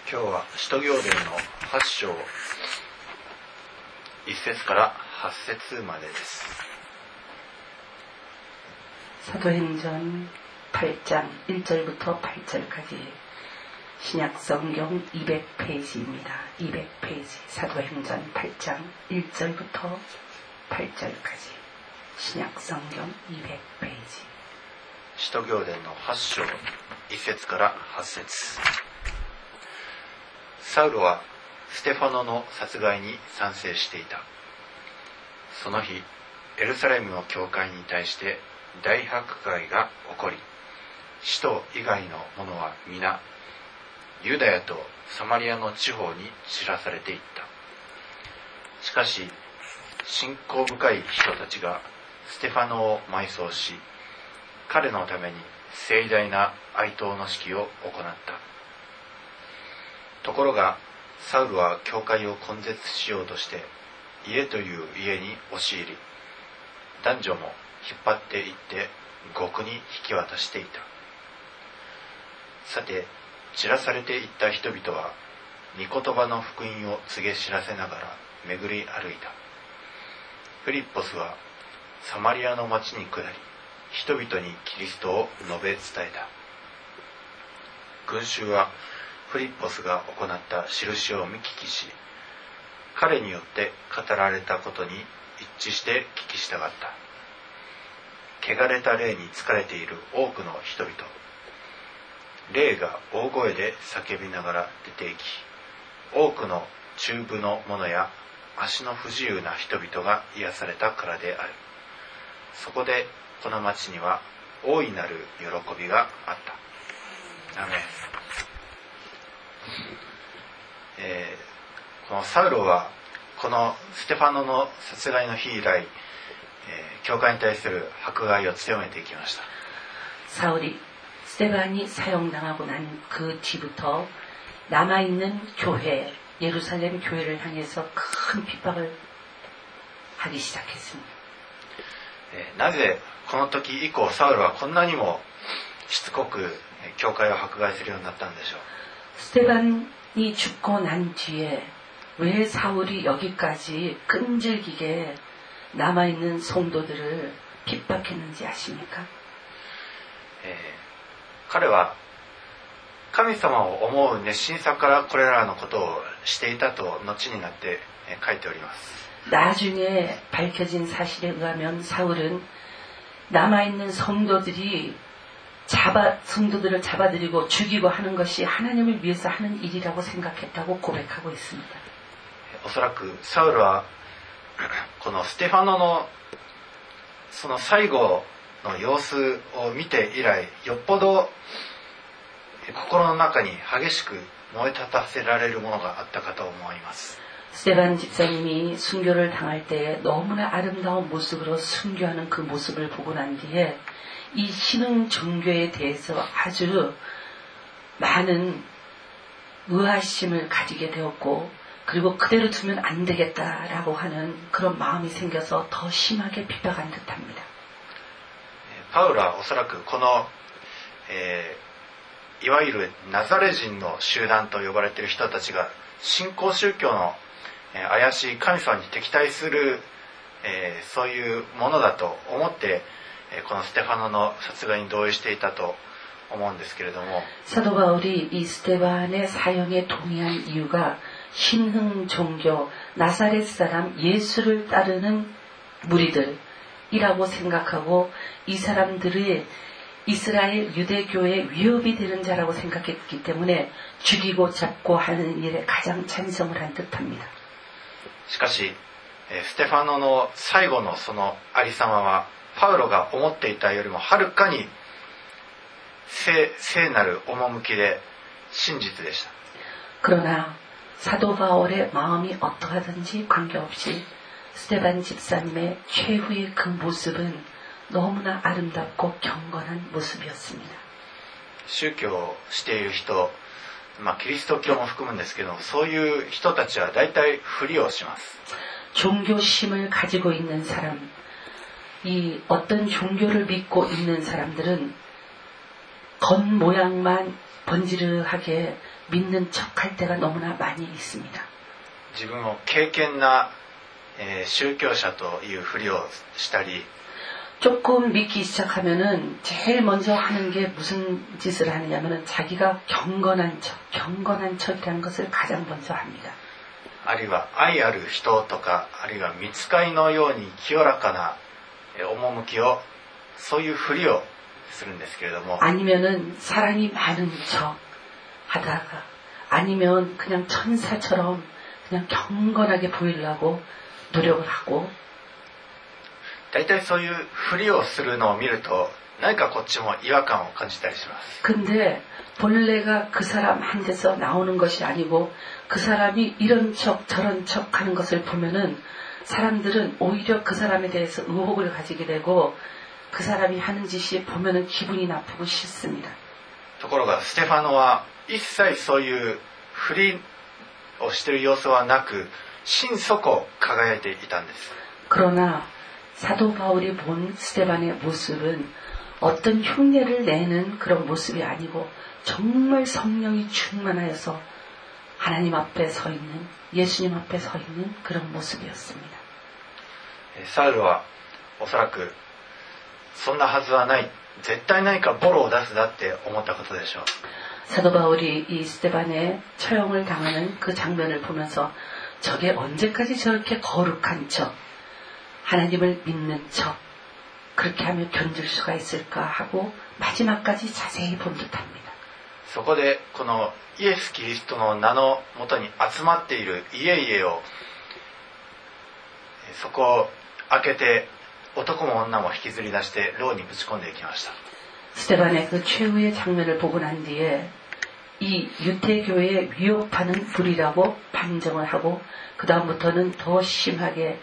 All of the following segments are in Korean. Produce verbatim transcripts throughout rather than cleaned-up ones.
今日は使徒行伝のはち章いっ節からはち節までです。 사도행전 팔 장 일 절부터 팔 절까지 신약성경 이백 페이지입니다. 이백 페이지 사도행전 팔 장 일 절부터 팔 절까지 신약성경 이백 페이지 使徒行伝のはち章いっ節からはち節。サウロはステファノの殺害に賛成していた。その日、エルサレムの教会に対して大迫害が起こり、使徒以外の者は皆、ユダヤとサマリアの地方に散らされていった。しかし、信仰深い人たちがステファノを埋葬し、彼のために盛大な哀悼の式を行った。ところが、サウルは教会を根絶しようとして、家という家に押し入り、男女も引っ張っていって獄に引き渡していた。さて、散らされていった人々は、御言葉の福音を告げ知らせながら巡り歩いた。フリッポスはサマリアの町に下り、人々にキリストを述べ伝えた。群衆はフリッポスが行った印を見聞きし、彼によって語られたことに一致して聞き従った。汚れた霊に疲れている多くの人々、霊が大声で叫びながら出て行き、多くの中部の者や足の不自由な人々が癒されたからである。そこでこの町には大いなる喜びがあった。アメン。えー、このサウロはこのステファノの殺害の日以来、えー、教会に対する迫害を強めていきました。 사울이 스테반이 사형당하고 난 그 뒤부터 남아있는 교회, 예루살렘 교회를 향해서 큰 핍박을 하기 시작했습니다. なぜこの時以降サウルはこんなにもしつこく教会を迫害するようになったんでしょう。 스테반이 죽고 난 뒤에 왜 사울이 여기까지 끈질기게 남아있는 성도들을 핍박했는지 아십니까? えー、彼は神様を思う熱心さからこれらのことをしていたと後になって書いております。 나중에 밝혀진 사실에 의하면 사울은 남아있는 성도들이 잡아, 성도들을 잡아들이고 죽이고 하는 것이 하나님을 위해서 하는 일이라고 생각했다고 고백하고 있습니다. おそらくサウルはこのステファノのその最後の様子を見て以来、よっぽど心の中に激しく燃え立たせられるものがあったかと思います。 스테반 집사님이 순교를 당할 때 너무나 아름다운 모습으로 순교하는 그 모습을 보고 난 뒤에 이 신흥 종교에 대해서 아주 많은 의아심을 가지게 되었고, 그리고 그대로 두면 안 되겠다라고 하는 그런 마음이 생겨서 더 심하게 핍박한 듯합니다. パウロはおそらくこの、えー、いわゆるナザレ人の集団と呼ばれている人たちが新興宗教の、えー、怪しい神様に敵対する、えー、そういうものだと思って、えー、このステファノの殺害に同意していたと思うんですけれども、 사도 바울이 이 스테반의 사형에 동의한 이유가 신흥 종교 나사렛 사람 예수를 따르는 무리들이라고 생각하고 이 사람들의 이스라엘 유대교의 위협이 되는 자라고 생각했기 때문에 죽이고 잡고 하는 일에 가장 찬성을 한 듯합니다. しかし、ステファノの最後のそのありさまはパウロが思っていたよりもはるかに 聖, 聖なる趣で真実でした。 그러나 사도 바울의 마음이 어떠하든지 관계없이 스테반 집사님의 최후의 그 모습은 너무나 아름답고 경건한 모습이었습니다. 宗教をしている人、まあ、キリスト教も含むんですけど、そういう人たちは大体ふりをします。 종교심을 가지고 있는 사람, 이 어떤 종교를 믿고 있는 사람들은 겉모양만 번지르하게 믿는 척할 때가 너무나 많이 있습니다. 自分を敬虔な、えー宗教者というふりをしたり、 조금 믿기 시작하면은 제일 먼저 하는 게 무슨 짓을 하느냐면은 자기가 경건한 척, 경건한 척이라는 것을 가장 먼저 합니다. あるいは愛ある人とか、あるいは御使いのように清らかなえー趣を、そういうふりをするんですけれども、 아니면은 사랑이 많은 척 하다가, 아니면 그냥 천사처럼 그냥 경건하게 보이려고 노력을 하고, 大体そういうふりをするのを見ると、何かこっちも違和感を感じたりします。 근데 본래가 그 사람 한테서 나오는 것이 아니고 그 사람이 이런 척 저런 척 하는 것을 보면은 사람들은 오히려 그 사람에 대해서 의혹을 가지게 되고 그 사람이 하는 짓이 보면은 기분이 나쁘고 싫습니다. ところがステファノは一切そういうふりをしている様子はなく、心底輝いていたんです。 그러나 사도 바울이 본 스데반의 모습은 어떤 흉내를 내는 그런 모습이 아니고 정말 성령이 충만하여서 하나님 앞에 서 있는, 예수님 앞에 서 있는 그런 모습이었습니다. サウルはおそらくそんなはずはない、絶対何かボロを出すだって思ったことでしょう。 사도 바울이 이 스데반의 처형을 당하는 그 장면을 보면서 저게 언제까지 저렇게 거룩한 척, 하나님을 믿는 척, 그렇게 하며 견딜 수가 있을까 하고 마지막까지 자세히 본 듯합니다. そこでこのイエス・キリストの名のもとに集まっている家々を、そこを開けて男も女も引きずり出して牢にぶち込んでいきました。 스데반의 그 최후의 장면을 보고 난 뒤에 이 유태교에 위협하는 불이라고 판정을 하고 그 다음부터는 더 심하게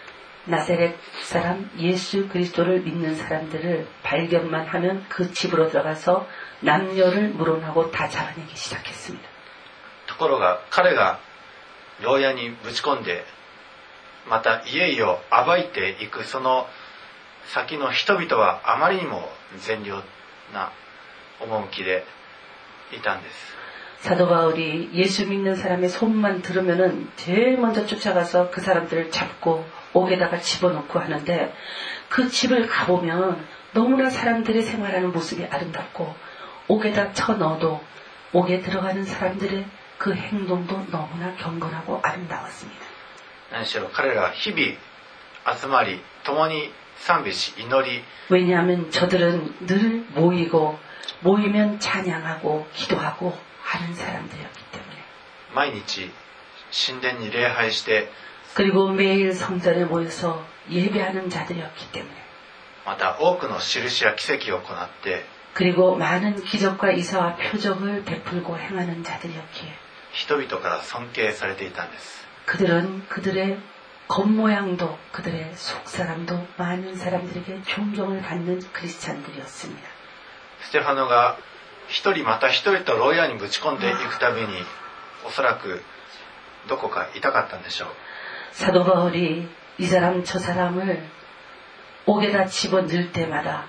나사렛 사람 예수 그리스도를 믿는 사람들을 발견만 하면 그 집으로 들어가서 남녀를 물어나고 다 잡아내기 시작했습니다. ところが彼が牢屋にぶち込んで、また家々を暴いていくその先の人々はあまりにも善良な趣でいたんです。 사도 바울이 예수 믿는 사람의 손만 들으면은 제일 먼저 쫓아가서 그 사람들을 잡고 옥에다가 집어넣고 하는데, 그 집을 가보면 너무나 사람들의 생활하는 모습이 아름답고 옥에다 쳐넣어도 옥에 들어가는 사람들의 그 행동도 너무나 경건하고 아름다웠습니다. 何しろ彼らは日々集まり共に賛美し祈り、 왜냐하면 저들은 늘 모이고 모이면 찬양하고 기도하고 하는 사람들이었기 때문에, 毎日神殿に礼拝して、 그리고 매일 성전에 모여서 예배하는 자들이었기 때문에, また多くの印や奇跡を行って、 그리고 많은 기적과 이사와 표적을 베풀고 행하는 자들이었기에 人々から尊敬されていたんです。 그들은 그들의 겉모양도 그들의 속사람도 많은 사람들에게 존경을 받는 크리스찬들이었습니다. ステファノが一人また一人と牢屋にぶち込んでいくたびに、おそらくどこか痛かったんでしょう。 사도 바울이 이 사람 저 사람을 옥에다 집어넣을 때마다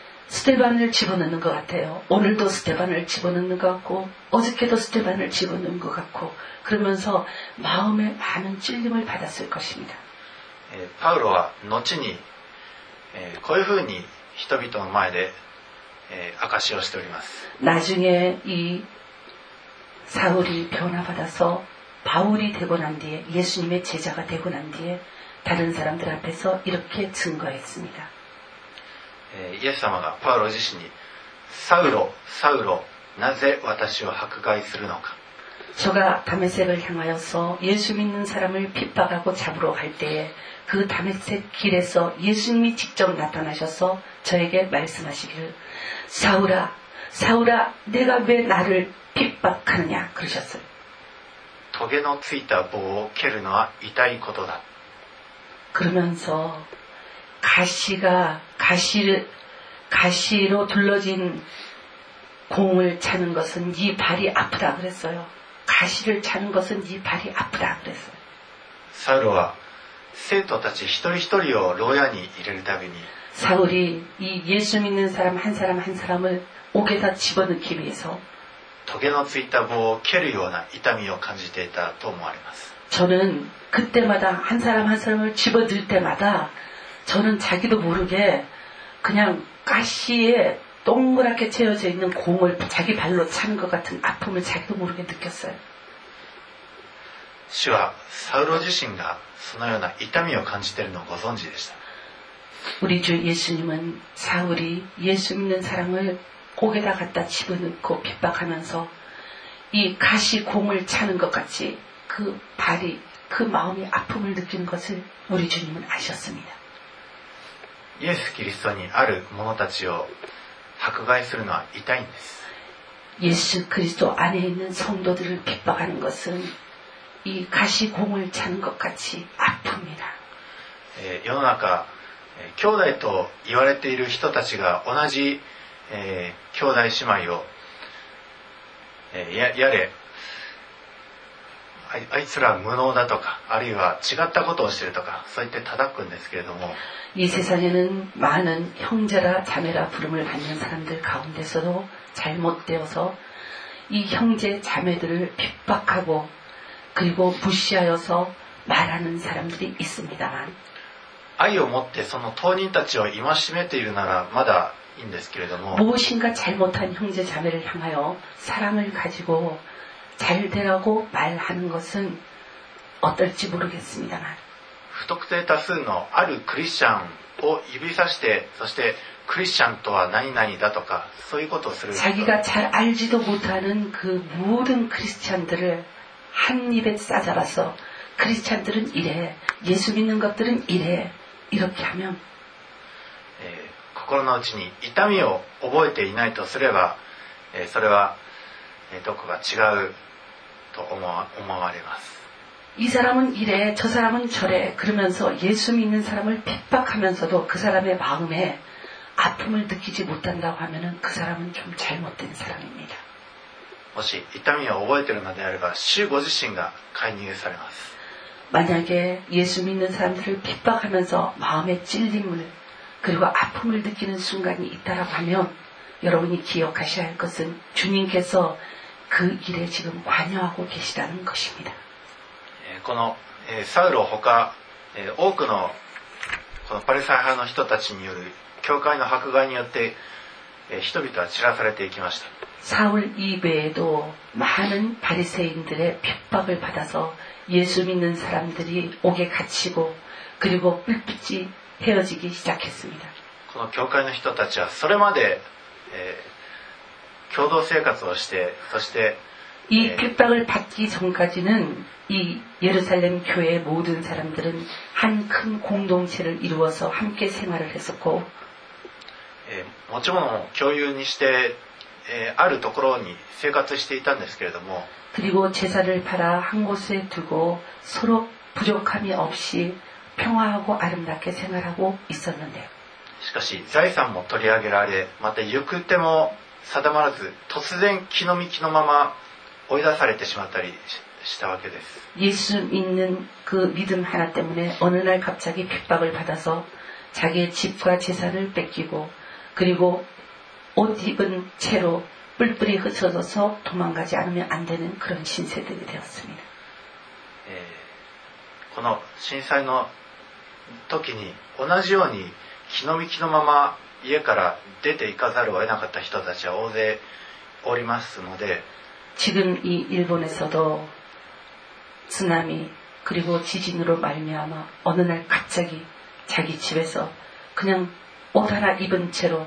스데반을 집어넣는 것 같아요. 오늘도 스데반을 집어넣는 것 같고 어저께도 스데반을 집어넣는 것 같고, 그러면서 마음에 많은 찔림을 받았을 것입니다. パウロは後にこういうふうに人々の前で証しをしております。 나중에 이 사울이 변화받아서 바울이 되고 난 뒤에, 예수님의 제자가 되고 난 뒤에 다른 사람들 앞에서 이렇게 증거했습니다. イエス様がパウロ自身に、サウロ、サウロ、なぜ私を迫害するのか。 저가 다메섹을 향하여서 예수 믿는 사람을 핍박하고 잡으러 갈 때에 그 다메섹 길에서 예수님이 직접 나타나셔서 저에게 말씀하시기를, 사울아, 사울아, 내가 왜 나를 핍박하느냐 그러셨어요. トゲのついた棒を蹴るのは痛いことだ。 그러면서 가시가 가시를 가시로 둘러진 공을 차는 것은 네 발이 아프다 그랬어요. 가시를 차는 것은 네 발이 아프다 그랬어요. サウロは生徒たち一人一人を牢屋に入れるたびに、 사울이 이 예수 믿는 사람 한 사람 한 사람을 옥에다 집어넣기 위해서 トゲのついた棒を蹴るような痛みを感じていたと思われます。 저는 그때마다 한 사람 한 사람을 집어들 때마다 저는 자기도 모르게 그냥 가시에 동그랗게 채워져 있는 공을 자기 발로 차는 것 같은 아픔을 자기도 모르게 느꼈어요. 主はサウロ自身がそのような痛みを感じているのをご存知でした。 우리 주 예수님은 사울이 예수 믿는 사람을 옥에다 갖다 집어넣고 핍박하면서 이 가시 공을 차는 것 같이 그 발이 그 마음이 아픔을 느끼는 것을 우리 주님은 아셨습니다. イエス・キリストにある者たちを迫害するのは痛いんです。 예수 그리스도 안에 있는 성도들을 핍박하는 것은 이 가시공을 차는 것 같이 아픕니다. えー、世の中、えー、兄弟と言われている人たちが同じ、えー、兄弟姉妹を、えー、や, やれあ い, あいつら無能だとか、あるいは違ったことをしているとか、そう言って叩くんですけれども、 이 세상에는 많은 형제라 자매라 부름을 받는 사람들 가운데서도 잘못되어서 이 형제 자매들을 핍박하고 그리고 무시하여서 말하는 사람들이 있습니다만 愛を持ってその当人たちを戒めているならまだいいんですけれども、 무엇인가 잘못한 형제 자매를 향하여 사랑을 가지고 잘 되라고 말하는 것은 어떨지 모르겠습니다만 不特定多数のあるクリスチャンを指さして、そしてクリスチャンとは何々だとか、そういうことをする。 자기가 잘 알지도 못하는 그 모든 크리스찬들을 한 입에 싸잡아서 크리스찬들은 이래, 예수 믿는 것들은 이래, 이렇게 하면 えー、心の内に痛みを覚えていないとすれば、えー、それは、えー、どこか違うと思わ、思われます。 이 사람은 이래, 저 사람은 저래 그러면서 예수 믿는 사람을 핍박하면서도 그 사람의 마음에 아픔을 느끼지 못한다고 하면은 그 사람은 좀 잘못된 사람입니다. もし痛みを覚えているのであれば、主ご自身が介入されます。 만약에 예수 믿는 사람들을 핍박하면서 마음의 찔림을 그리고 아픔을 느끼는 순간이 있다라고 하면 여러분이 기억하셔야 할 것은 주님께서 그 일에 지금 관여하고 계시다는 것입니다. このサウロほか多くのこのパリサイ派の人たちによる教会の迫害によって人々は散らされていきました。 사울 이외에도 많은 바리새인들의 핍박을 받아서 예수 믿는 사람들이 옥에 갇히고 그리고 뿔뿔이 헤어지기 시작했습니다. この教会の人たちはそれまで、えー、共同生活をして、そして 이 핍박을 받기 전까지는 이 예루살렘 교회의 모든 사람들은 한 큰 공동체를 이루어서 함께 생활을 했었고, えー、持ち物を共有にして、えー、あるところに生活していたんですけれども、 그리고 제사를 팔아 한 곳에 두고 서로 부족함이 없이 평화하고 아름답게 생활하고 있었는데요. しかし財産も取り上げられ、また行く手も定まらず、突然気の身気のまま追い出されてしまったりしたわけです。 예수 믿는 그 믿음 하나 때문에 어느 날 갑자기 핍박을 받아서 자기의 집과 재산을 뺏기고 그리고 옷 입은 채로 뿔뿔이 흩어져서 도망가지 않으면 안 되는 그런 신세들이 되었습니다. えー、この震災の時に同じように気の身気のまま家から出て行かざるを得なかった人たちは大勢おりますので、 지금 이 일본에서도 쓰나미 그리고 지진으로 말미암아 어느 날 갑자기 자기 집에서 그냥 옷 하나 입은 채로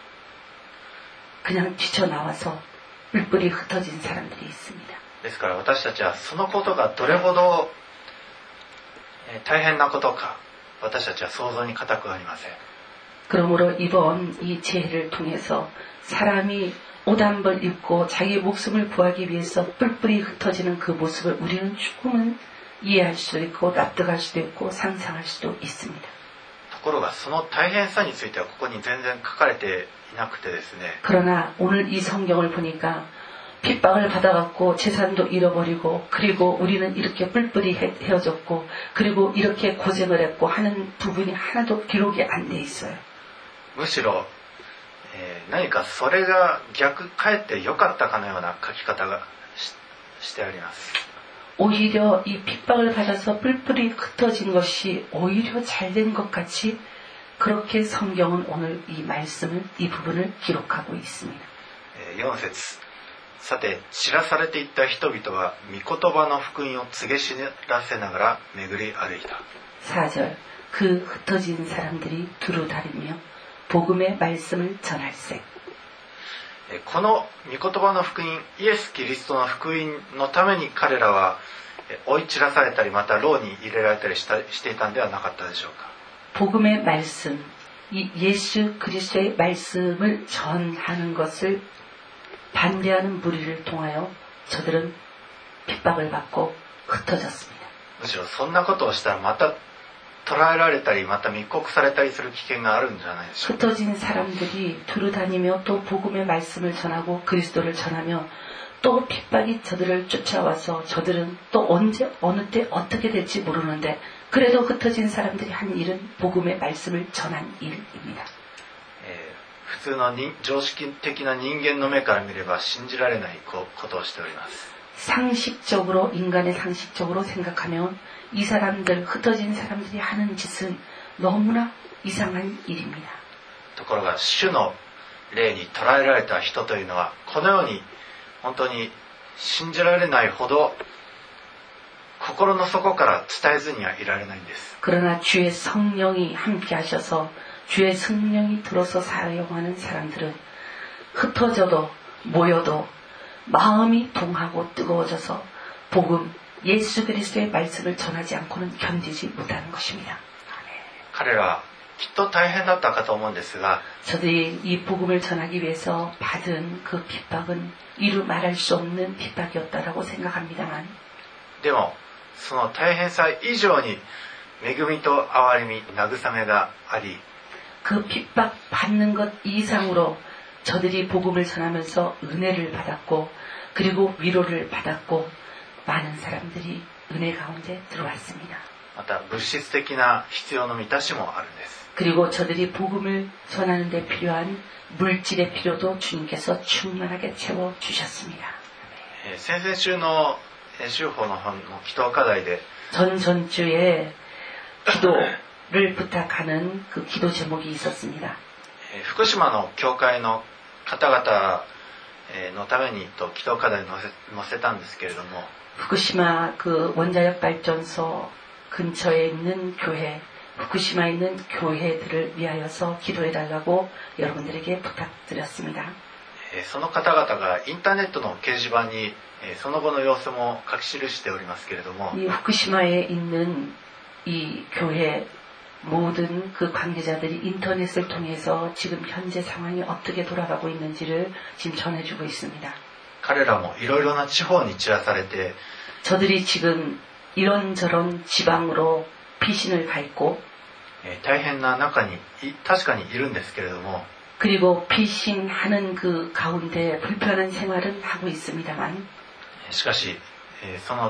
그냥 뛰쳐나와서 뿔뿔이 흩어진 사람들이 있습니다. ですから私たちはそのことがどれほど大変なことか、私たちは想像に難くありません。 그러므로 이번 이 재해를 통해서 사람이 옷 한 벌 입고 자기 목숨을 구하기 위해서 뿔뿔이 흩어지는 그 모습을 우리는 조금은 이해할 수도 있고 납득할 수도 있고 상상할 수도 있습니다. ところがその大変さについてはここに全然書かれていなくてですね。 그러나 오늘 이 성경을 보니까 핍박을 받아갖고 재산도 잃어버리고 그리고 우리는 이렇게 뿔뿔이 헤어졌고 그리고 이렇게 고생을 했고 하는 부분이 하나도 기록이 안 돼 있어요. むしろえー、何かそれが逆かえって良かったかのような書き方が し, してあります。 오히려 이 핍박을 받아서 뿔뿔이 흩어진 것이 오히려 잘된 것 같이 그렇게 성경은 오늘 이 말씀을, 이 부분을 기록하고 있습니다. よん節、さて散らされていった人々は御言葉の福音を告げ知らせながら巡り歩いた。 사 절, 그 흩어진 사람들이 두루 다니며 복음의 말씀을 전할세. この御言葉の福音、イエス・キリストの福音のために彼らは追い散らされたりまた牢に入れられたりしたしていたんではなかったでしょうか。 복음의 말씀, 이 예수 그리스도의 말씀을 전하는 것을 반대하는 무리를 통하여 저들은 핍박을 받고 흩어졌습니다. むしろそんなことをしたらまた捕らえられたりまた密告されたりする危険があるんじゃないでしょうか。 흩어진 사람들이 두루 다니며 또 복음의 말씀을 전하고 그리스도를 전하며 또 핍박이 저들을 쫓아와서 저들은 또 언제 어느 때 어떻게 될지 모르는데 그래도 흩어진 사람들이 한 일은 복음의 말씀을 전한 일입니다. えー、普通の人常識的な人間の目から見れば信じられないことをしております。 상식적으로 인간의 상식적으로 생각하면 이 사람들 흩어진 사람들이 하는 짓은 너무나 이상한 일입니다. ところが主の霊に捕らえられた人というのはこのように本当に信じられないほど心の底から伝えずにはいられないんです。 그러나 주의 성령이 함께 하셔서 주의 성령이 들어서 사용하는 사람들은 흩어져도 모여도 마음이 동하고 뜨거워져서 복음 예수 그리스도의 말씀을 전하지 않고는 견디지 못하는 것입니다. 彼らはきっと大変だったかと思うんですが 저들이 이 복음을 전하기 위해서 받은 그 핍박은 이루 말할 수 없는 핍박이었다라고 생각합니다만 でもその大変さ以上に恵みと憐れみ慰めがあり 그 핍박 받는 것 이상으로 저들이 복음을 전하면서 은혜를 받았고 그리고 위로를 받았고 많은 사람들이 은혜 가운데 들어왔습니다. また物質的な必要の満たしもあるんです。 그리고 저들이 복음을 전하는 데 필요한 물질의 필요도 주님께서 충만하게 채워주셨습니다. えー、先々週の週報の本の祈祷課題で 전전주에 기도를 부탁하는 그 기도 제목이 있었습니다. えー、福島の教会の方々のためにと祈祷課題を載せ、載せたんですけれども 후쿠시마 그 원자력 발전소 근처에 있는 교회, 후쿠시마에 있는 교회들을 위하여서 기도해달라고 여러분들에게 부탁드렸습니다. その方々がインターネットの掲示板にその後の様子も書き記しておりますけれども 이 후쿠시마에 있는 이 교회 모든 그 관계자들이 인터넷을 통해서 지금 현재 상황이 어떻게 돌아가고 있는지를 지금 전해주고 있습니다. 彼らもいろいろな地方に散らされて 저들이 지금 이런저런 지방으로 피신을 가 있고 大変な中に確かにいるんですけれども 그리고 피신하는 그 가운데 불편한 생활은 하고 있습니다만 しかしその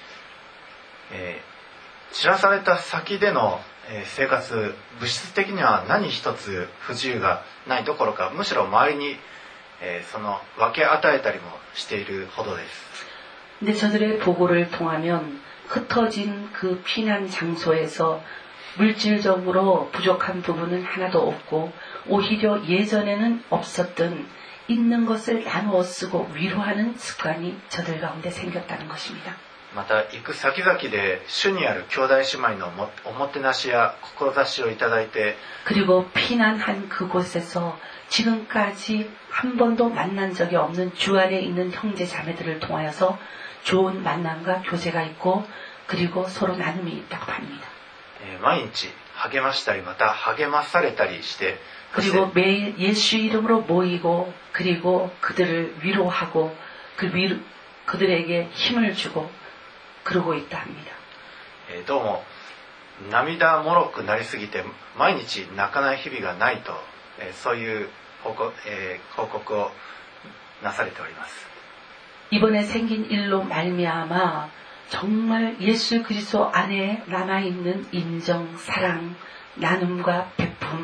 散らされた先での生活物質的には何一つ不自由がないどころかむしろ周りにその分け与えたりもしているほどです。 근데 저들의 보고를 통하면 흩어진 그 피난 장소에서 물질적으로 부족한 부분은 하나도 없고 오히려 예전에는 없었던 있는 것을 나누어 쓰고 위로하는 습관이 저들 가운데 생겼다는 것입니다. また行く先々で主にある兄弟姉妹のおもてなしや志をいただいて 그리고 피난한 그곳에서 지금까지 한 번도 만난 적이 없는 주 안에 있는 형제 자매들을 통하여서 좋은 만남과 교제가 있고 그리고 서로 나눔이 있다고 합니다. 毎日励ましたりまた励まされたりして 그리고 매일 예수 이름으로 모이고 그리고 그들을 위로하고 그 위로, 그들에게 힘을 주고 그러고 있다 합니다. どうも涙もろくなりすぎて毎日泣かない日々がないとそういう報告、えー、報告をなされております。 이번에 생긴 일로 말미암아 정말 예수 그리스도 안에 남아있는 인정, 사랑, 나눔과 베품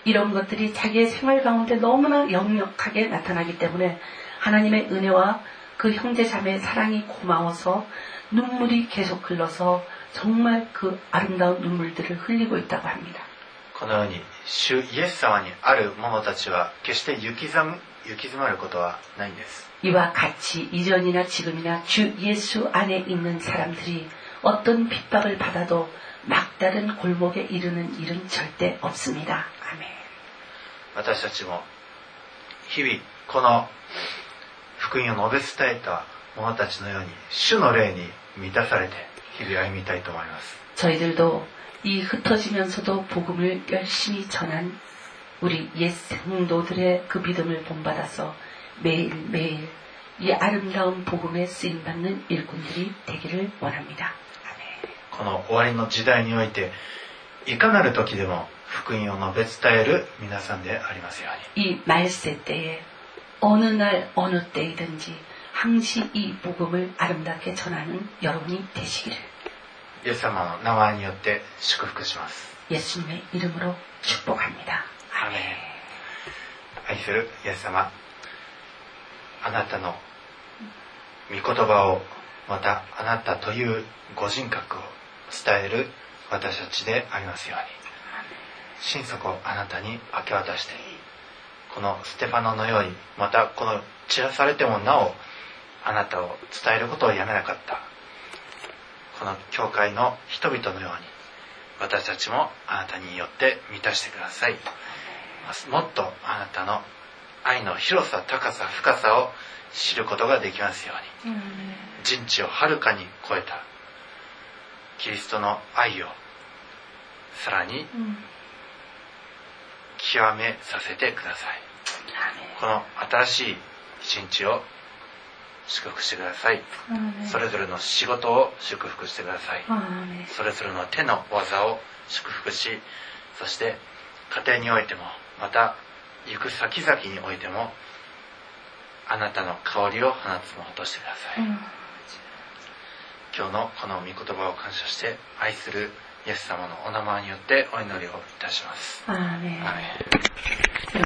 이런 것들이 자기의 생활 가운데 너무나 역력하게 나타나기 때문에 하나님의 은혜와 그 형제자매의 사랑이 고마워서 눈물이 계속 흘러서 정말 그 아름다운 눈물들을 흘리고 있다고 합니다. このように主イエス様にある者たちは決して行き詰まることはないんです。 이와 같이 이전이나 지금이나 주 예수 안에 있는 사람들이 어떤 핍박을 받아도 막다른 골목에 이르는 일은 절대 없습니다. 아멘. 私たちも日々この福音を述べ伝えた者たちのように主の霊に満たされて日々歩みたいと思います。 저희들도 이 흩어지면서도 복음을 열심히 전한 우리 옛 성도들의 그 믿음을 본받아서 매일매일 이 아름다운 복음에 쓰임받는 일꾼들이 되기를 원합니다. 아멘. この終わりの時代においていかなる時でも福音を述べ伝える皆さんでありますように。 이 말세 때에 어느 날 어느 때이든지 항시 이 복음을 아름답게 전하는 여러분이 되시기를 イエス様の名前によって祝福します。 예수님의 이름으로 축복합니다. アーメン。愛するイエス様、あなたの御言葉をまたあなたというご人格を伝える私たちでありますように、心底あなたに明け渡して、このステファノのようにまたこの散らされてもなおあなたを伝えることをやめなかったこの教会の人々のように私たちもあなたによって満たしてください。もっとあなたの愛の広さ、高さ、深さを知ることができますように、人知をはるかに超えたキリストの愛をさらに極めさせてください。この新しい一日を祝福してください。それぞれの仕事を祝福してください。それぞれの手の技を祝福し、そして家庭においてもまた行く先々においてもあなたの香りを放つものとしてください。今日のこの御言葉を感謝して愛するイエス様のお名前によってお祈りをいたします。 アーメン。 アーメン。